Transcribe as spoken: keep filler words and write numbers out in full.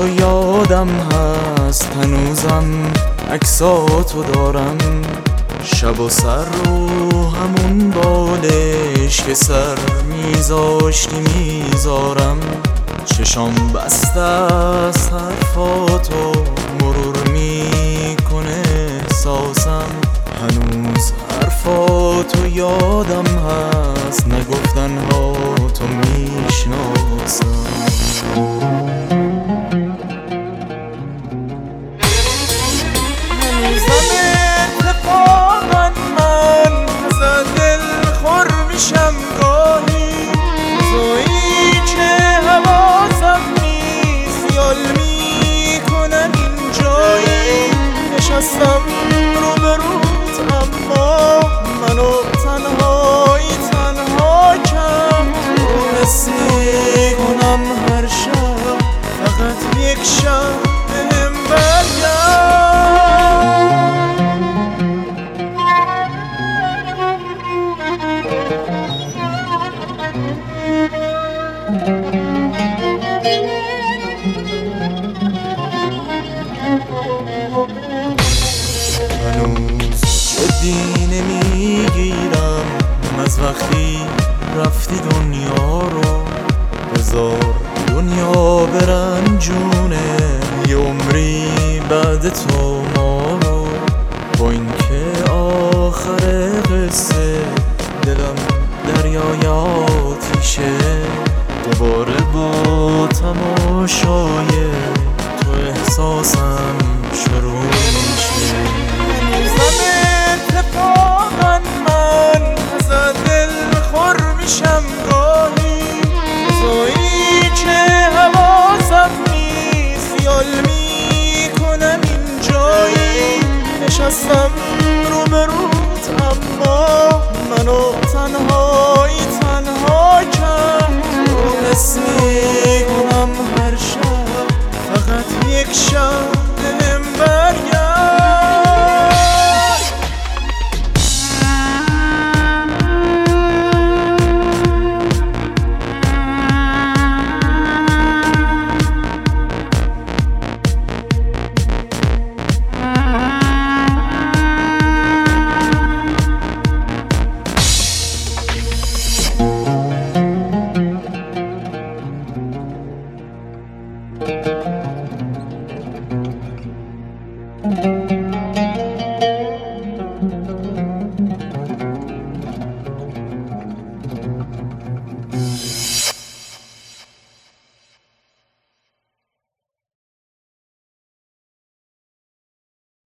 تو یادم هست، هنوزم عکساتو دارم. شب و سر رو همون بالش که سر میذاشتی میذارم. چشام بسته از حرفاتو مرور میکنه احساسم. هنوز حرفاتو یادم هست، نگفتن ها تو میشناسم. هنوزم اتفاقا من از دل خور میشم گاهی. تویی که حواسم نیست، یال میکنم این جایی. نشستم رو به روت اما منو تنهایی تنها کم. رو حس میکنم هر شب فقط یک شب بهم برگرد. هنوز جدی نمیگیرم از وقتی رفتی دنیا رو. بذار دنیا برنجونه یه عمری بعد تو ما رو. با اینکه آخر قصه دلم دریای آتیشه، دوباره با تماشای تو احساسم شروع میشه. هنوزم اتفاقا من از دل خور میشم گاهی. تویی که حواسم نیست، یال میکنم این جایی. نشستم رو به روت اما منو تنهایی تنها کم. رو حس میکنم هر شب فقط یک شب